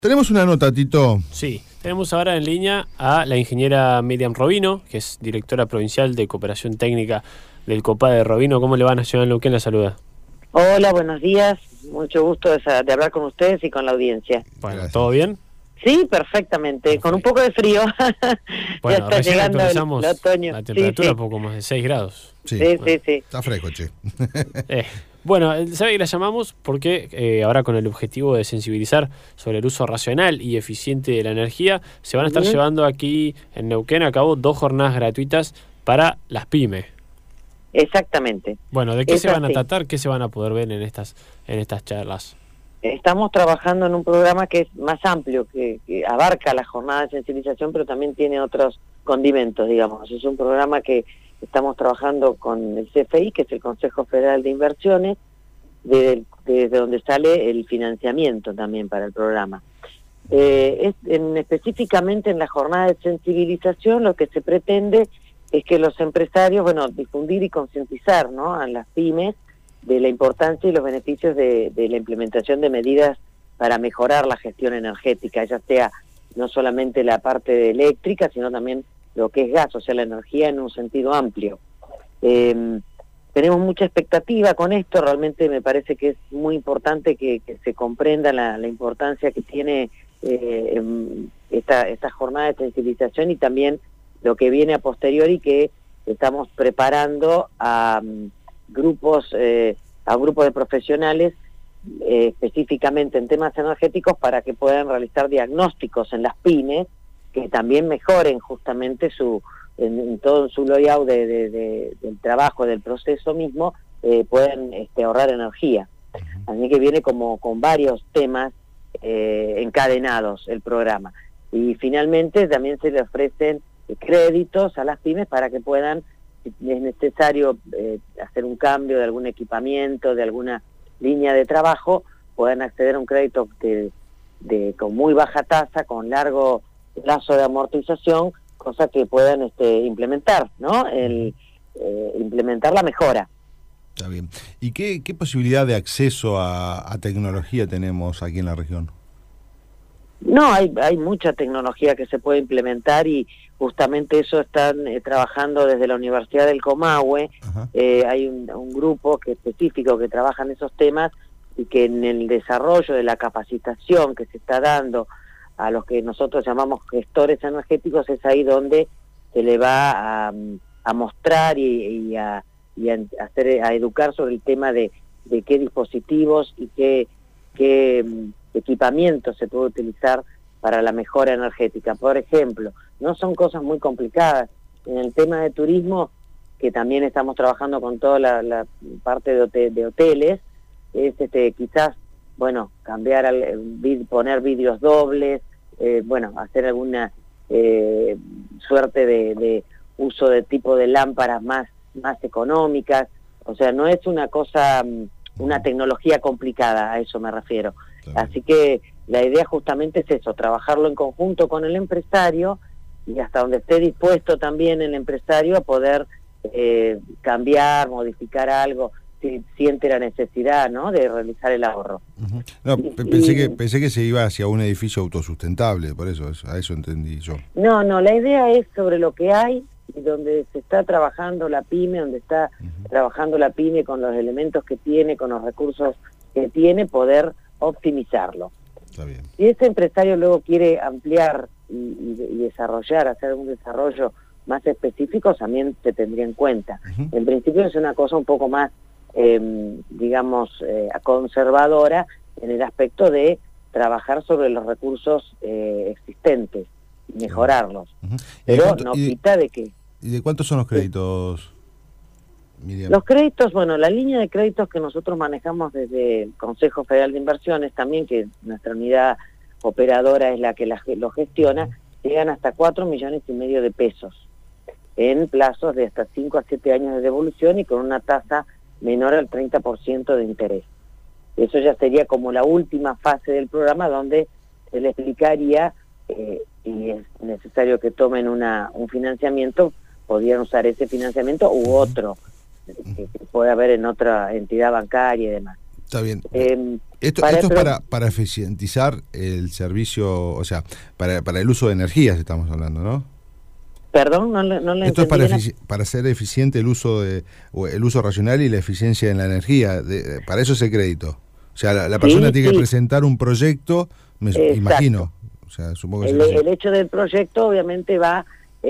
Tenemos una nota, Tito. Sí, tenemos ahora en línea a la ingeniera Miriam Robino, que es directora provincial de Cooperación Técnica del COPADE de Robino. ¿Cómo le va, Nacional Neuquén? La saluda. Hola, buenos días. Mucho gusto de hablar con ustedes y con la audiencia. Bueno, Gracias. ¿todo bien? Sí, perfectamente. Con un poco de frío. Bueno, ya está recién llegando actualizamos el otoño. la temperatura, Sí. poco más de 6 grados. Sí. Está fresco, che. Bueno, sabe que la llamamos porque ahora con el objetivo de sensibilizar sobre el uso racional y eficiente de la energía, se van a estar llevando aquí en Neuquén a cabo 2 jornadas gratuitas para las pymes. Exactamente. Bueno, ¿de qué Es se van a así. tratar? ¿Qué se van a poder ver en estas charlas? Estamos trabajando en un programa que es más amplio, que abarca la jornada de sensibilización, pero también tiene otros condimentos, digamos. Es un programa que estamos trabajando con el CFI, que es el Consejo Federal de Inversiones, desde donde sale el financiamiento también para el programa. Específicamente en la jornada de sensibilización lo que se pretende es que los empresarios, difundir y concientizar, ¿no?, a las pymes de la importancia y los beneficios de la implementación de medidas para mejorar la gestión energética, ya sea no solamente la parte eléctrica, sino también lo que es gas, o sea, la energía en un sentido amplio. Tenemos mucha expectativa con esto, realmente me parece que es muy importante que se comprenda la importancia que tiene esta jornada de sensibilización y también lo que viene a posteriori, que estamos preparando a grupos de profesionales específicamente en temas energéticos para que puedan realizar diagnósticos en las pymes que también mejoren justamente en todo su layout del trabajo, del proceso mismo, pueden ahorrar energía. Así que viene como con varios temas encadenados el programa. Y finalmente también se le ofrecen créditos a las pymes para que puedan, si es necesario hacer un cambio de algún equipamiento, de alguna línea de trabajo, puedan acceder a un crédito con muy baja tasa, con largo plazo de amortización, cosa que puedan implementar, ¿no? Implementar la mejora. Está bien. ¿Y qué posibilidad de acceso a tecnología tenemos aquí en la región? No, hay mucha tecnología que se puede implementar y justamente eso están trabajando desde la Universidad del Comahue. Hay un grupo específico que trabaja en esos temas y que en el desarrollo de la capacitación que se está dando a los que nosotros llamamos gestores energéticos, es ahí donde se le va a mostrar y a educar sobre el tema de qué dispositivos y qué equipamiento se puede utilizar para la mejora energética. Por ejemplo, no son cosas muy complicadas. En el tema de turismo, que también estamos trabajando con toda la parte de hoteles, es quizás, cambiar, poner vidrios dobles, hacer alguna suerte de uso de tipo de lámparas más económicas. O sea, no es una cosa, una tecnología complicada, a eso me refiero. Así que la idea justamente es eso, trabajarlo en conjunto con el empresario y hasta donde esté dispuesto también el empresario a poder cambiar, modificar algo, si siente la necesidad, ¿no?, de realizar el ahorro. No, pensé que se iba hacia un edificio autosustentable, por eso, a eso entendí yo. No, la idea es sobre lo que hay y donde se está trabajando la pyme, donde está trabajando la pyme con los elementos que tiene, con los recursos que tiene, poder optimizarlo. Está bien. Si ese empresario luego quiere ampliar y desarrollar, hacer un desarrollo más específico, también se tendría en cuenta. En principio es una cosa un poco más, conservadora en el aspecto de trabajar sobre los recursos existentes y mejorarlos. Pero no quita de que... ¿Y de cuántos son los créditos, Miriam? Los créditos, la línea de créditos que nosotros manejamos desde el Consejo Federal de Inversiones también, que nuestra unidad operadora es la que lo gestiona, llegan hasta 4,5 millones de pesos en plazos de hasta 5 a 7 años de devolución y con una tasa menor al 30% de interés. Eso ya sería como la última fase del programa, donde se le explicaría, y es necesario que tomen un financiamiento, podrían usar ese financiamiento u otro que puede haber en otra entidad bancaria y demás. Está bien. Esto es para eficientizar el servicio, o sea, para el uso de energías estamos hablando, ¿no? Perdón, no le Esto es para hacer eficiente el uso racional y la eficiencia en la energía. Para eso es el crédito. O sea, la persona tiene que presentar un proyecto, me imagino. O sea, supongo que el hecho del proyecto obviamente va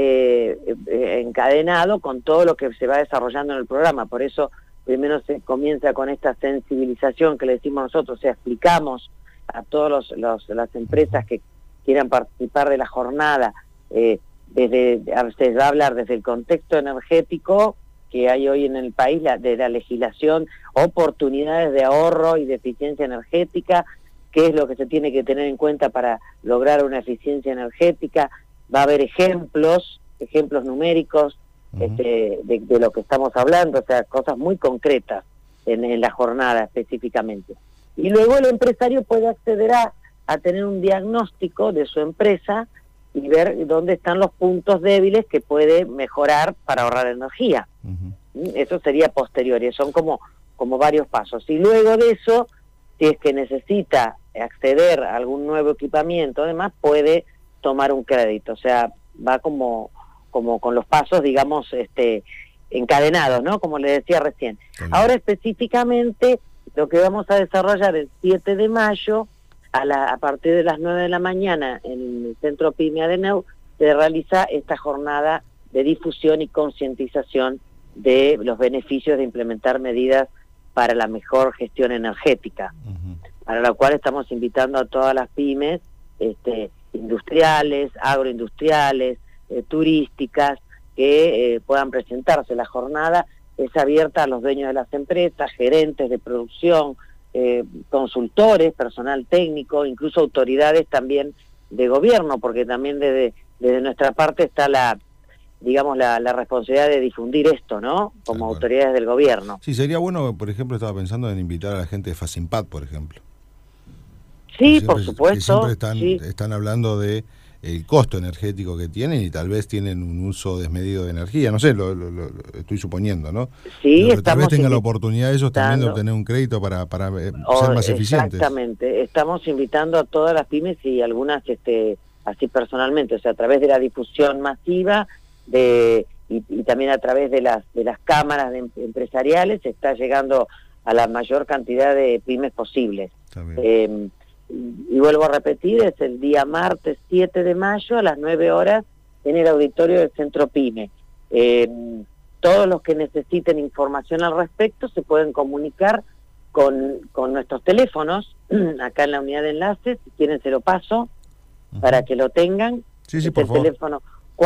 encadenado con todo lo que se va desarrollando en el programa. Por eso primero se comienza con esta sensibilización que le decimos nosotros, o sea, explicamos a todas las empresas que quieran participar de la jornada, se va a hablar desde el contexto energético que hay hoy en el país, de la legislación, oportunidades de ahorro y de eficiencia energética, qué es lo que se tiene que tener en cuenta para lograr una eficiencia energética. Va a haber ejemplos numéricos de lo que estamos hablando, o sea, cosas muy concretas en la jornada específicamente. Y luego el empresario puede acceder a tener un diagnóstico de su empresa y ver dónde están los puntos débiles que puede mejorar para ahorrar energía. Eso sería posterior, y son como varios pasos. Y luego de eso, si es que necesita acceder a algún nuevo equipamiento, además puede tomar un crédito. O sea, va como con los pasos, digamos, encadenados, ¿no? Como le decía recién. Ahora específicamente lo que vamos a desarrollar el 7 de mayo, a partir de las 9 de la mañana en el Centro PYME Adeneu, se realiza esta jornada de difusión y concientización de los beneficios de implementar medidas para la mejor gestión energética, para la cual estamos invitando a todas las pymes industriales, agroindustriales, turísticas, que puedan presentarse. La jornada es abierta a los dueños de las empresas, gerentes de producción, consultores, personal técnico, incluso autoridades también de gobierno, porque también desde nuestra parte está la responsabilidad de difundir esto, ¿no? Como autoridades del gobierno. Sí, sería bueno, por ejemplo, estaba pensando en invitar a la gente de Facimpad, por ejemplo. Sí, por supuesto. Siempre están hablando de el costo energético que tienen y tal vez tienen un uso desmedido de energía, no sé, lo estoy suponiendo, ¿no? Sí, pero tal vez tengan la oportunidad ellos también de obtener un crédito para ser más eficientes. Exactamente, estamos invitando a todas las pymes y algunas así personalmente, o sea, a través de la difusión masiva y también a través de las cámaras empresariales, se está llegando a la mayor cantidad de pymes posibles. Y vuelvo a repetir, es el día martes 7 de mayo a las 9 horas en el auditorio del Centro PYME. Todos los que necesiten información al respecto se pueden comunicar con nuestros teléfonos, acá en la unidad de enlaces, si quieren se lo paso, para que lo tengan. Sí, es por el favor. Teléfono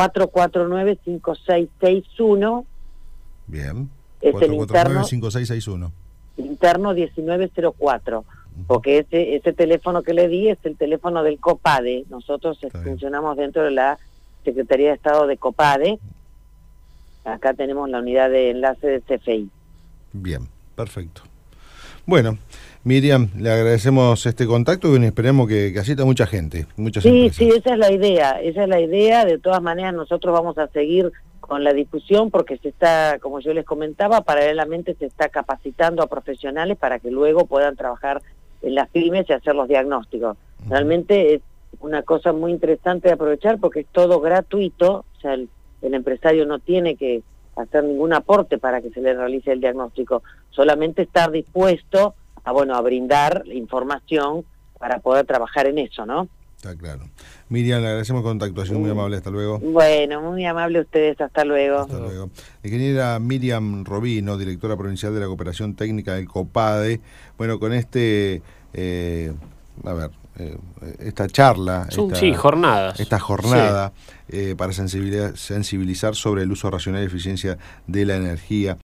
449-5661. Bien. Es el 449-5661. Interno 1904. Porque ese teléfono que le di es el teléfono del COPADE. Nosotros funcionamos dentro de la Secretaría de Estado de COPADE. Acá tenemos la unidad de enlace de CFI. Bien, perfecto. Bueno, Miriam, le agradecemos este contacto y esperemos que asista mucha gente, muchas empresas. Sí, esa es la idea. De todas maneras, nosotros vamos a seguir con la difusión porque se está, como yo les comentaba, paralelamente se está capacitando a profesionales para que luego puedan trabajar en las pymes y hacer los diagnósticos. Realmente es una cosa muy interesante de aprovechar porque es todo gratuito, o sea, el empresario no tiene que hacer ningún aporte para que se le realice el diagnóstico, solamente estar dispuesto a brindar información para poder trabajar en eso, ¿no? Está claro. Miriam, le agradecemos el contacto, ha sido muy amable, hasta luego. Bueno, muy amable a ustedes, hasta luego. Hasta luego. Ingeniera Miriam Robino, directora provincial de la Cooperación Técnica del COPADE. Bueno, con esta charla, jornadas. Esta jornada para sensibilizar sobre el uso racional y eficiencia de la energía.